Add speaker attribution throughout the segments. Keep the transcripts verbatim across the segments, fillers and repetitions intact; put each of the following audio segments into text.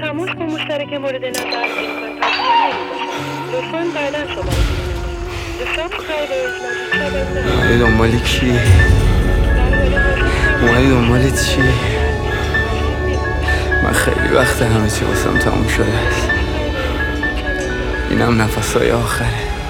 Speaker 1: تماس با مشترک مورد نظر امکان پذیر نمی‌باشد. لطفاً بعداً شماره بگیرید. The subscriber is not reachable now.
Speaker 2: اومدی دنبال کی؟ اومدی دنبال چی؟ من خیلی وقت همه چی واسم تموم شده است. اینم نفسای آخره.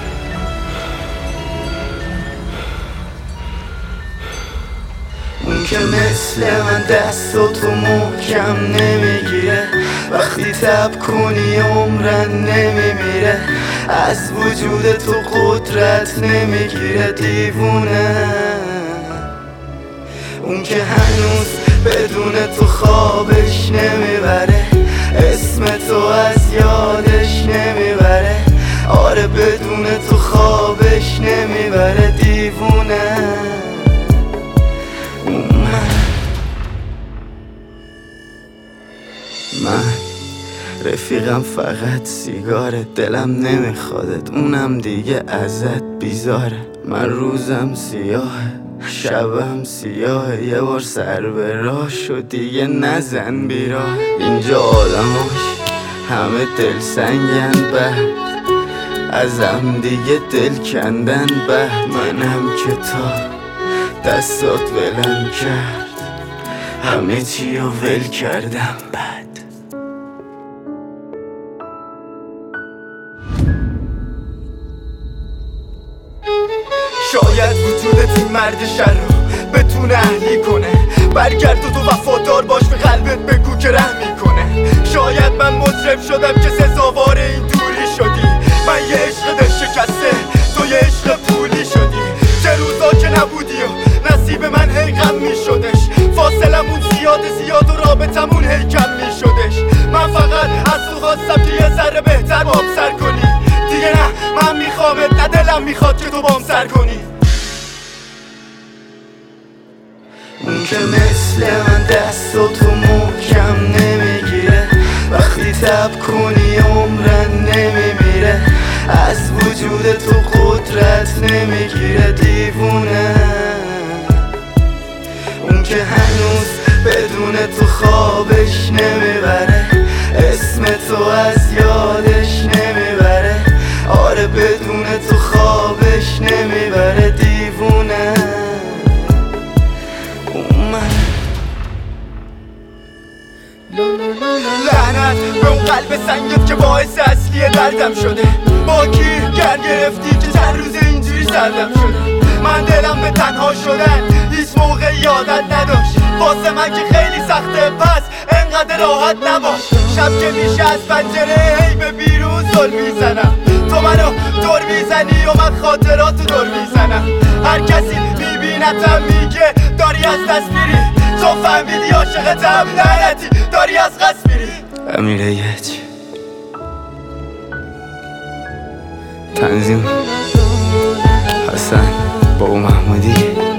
Speaker 2: اون که مثل من دستاتو محکم نمیگیره، وقتی تب کنی عمرن نمیمیره، از وجود تو قدرت نمیگیره دیوونه. اون که هنوز بدون تو خوابش نمیبره، اسم تو از یادش نمیبره، آره بدون تو خوابش نمیبره دیوونه. من رفیقم فقط سیگاره، دلم نمیخوادت اونم دیگه ازت بیزاره. من روزم سیاهه شبم سیاهه، یه بار سر به راه شد دیگه نزن بیراه. اینجا آدماش همه دل سنگن، بعد ازم دیگه دل کندن، بعد منم که تا دستات ولم کرد همه چی رو ول کردم. بعد شاید وجودت این مرد شر رو بتونه اهلی کنه، برگرد و تو وفادار باش، به قلبت بگو که رحم میکنه. شاید من مجرم شدم که سزاوار این دوری شدی، من یه عشق دل شکسته تو یه عشق پولی شدی. چه روزا که نبودی و نصیب من هی غم میشدش، فاصلمون زیاد زیاد و رابطمون هی کم میشدش. من فقط از تو خواستم که یه ذره بهتر بام سر کنی، دیگه نه من میخوامت نه دلم میخواد که تو بام سر کنی. اون که مثل من دستاتو محکم نمیگیره، وقتی تب کنی عمرن نمیمیره، از وجود تو قدرت نمیگیره دیوونه. اون که هنوز بدون تو خوابش نمیبره، اسم تو از یادش نمیبره، آره بدون تو خوابش نمیبره دیوونه. لعنت به اون قلب سنگت که باعث اصلی دردم شده، با کی گر گرفتی که چند روز اینجوری سردم شده. من دلم به تنها شدن هیچ موقع یادت نداشت، واسه من که خیلی سخته پس انقدر راحت نباش. شب که میشه از پنجره هی به بیرون زل میزنم، تو منو دور میزنی و من خاطراتو دور میزنم. هر کسی میبینتم میگه داری از دست میری، تو فهمیدی عاشقتم لعنتی داری از قصد میری. امیره یچ تنظیم حسن بابا محمودی.